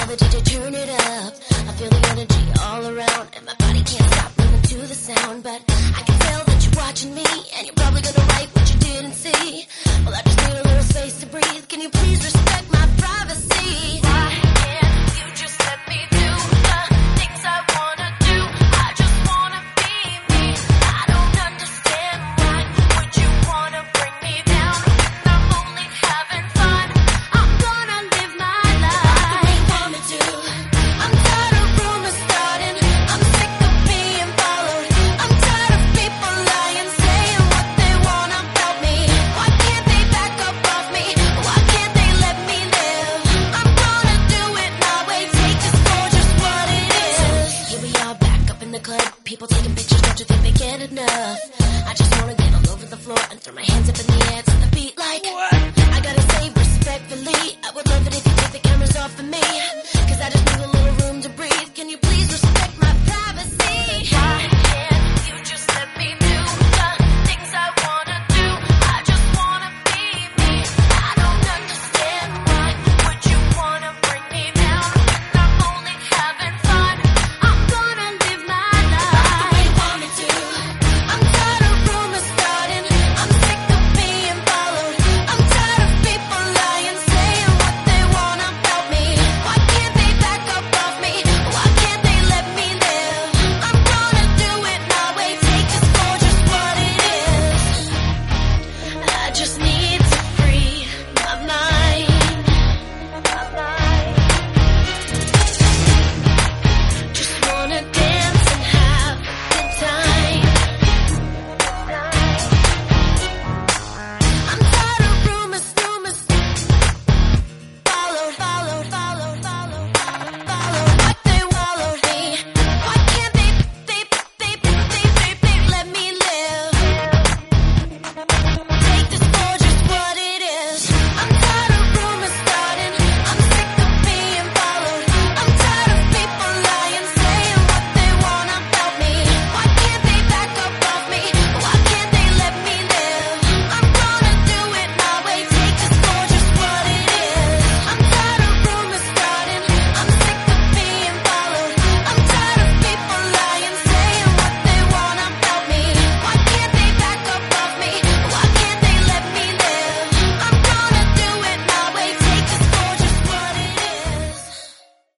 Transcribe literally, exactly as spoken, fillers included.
tell the D J turn it up. I feel the energy all around, and my body can't stop moving to the sound. But I can tell that you're watching me, and you're probably gonna write what you didn't see. Well, I just need a little space to breathe. Can you please respect my privacy? Why can't you just let me do the things I wanna do? I just wanna be me. I don't understand why would you wanna bring me down when I'm only having fun. I'm gonna live my life. I can want me to. I'm tired of rumors starting. I'm sick of being followed. I'm tired of people lying, saying what they want about me. Why can't they back up off me? Why can't they let me live? I'm gonna do it my way. Take this for just what it is. Here we are back up in the club. People taking pictures, don't you think they get enough? I just wanna get all over the floor and throw my hands